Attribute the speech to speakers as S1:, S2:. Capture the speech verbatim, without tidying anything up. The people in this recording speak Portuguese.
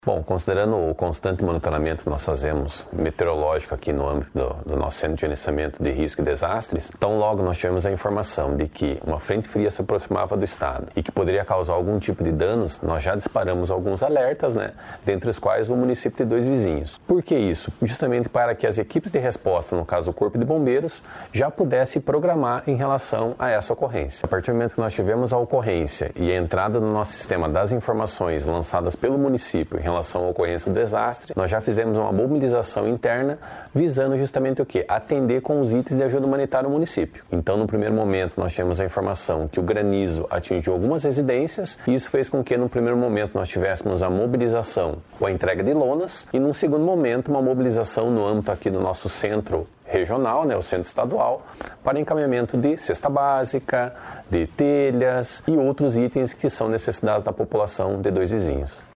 S1: Bom, considerando o constante monitoramento que nós fazemos meteorológico aqui no âmbito do, do nosso Centro de Gerenciamento de Risco e Desastres, então logo nós tivemos a informação de que uma frente fria se aproximava do estado e que poderia causar algum tipo de danos, nós já disparamos alguns alertas, né, dentre os quais o município de Dois Vizinhos. Por que isso? Justamente para que as equipes de resposta, no caso o Corpo de Bombeiros, já pudessem programar em relação a essa ocorrência. A partir do momento que nós tivemos a ocorrência e a entrada no nosso sistema das informações lançadas pelo município em relação à ocorrência do desastre, nós já fizemos uma mobilização interna visando justamente o quê? Atender com os itens de ajuda humanitária ao município. Então, no primeiro momento, nós tivemos a informação que o granizo atingiu algumas residências e isso fez com que, no primeiro momento, nós tivéssemos a mobilização com a entrega de lonas e, num segundo momento, uma mobilização no âmbito aqui do nosso centro regional, né, o centro estadual, para encaminhamento de cesta básica, de telhas e outros itens que são necessidades da população de Dois Vizinhos.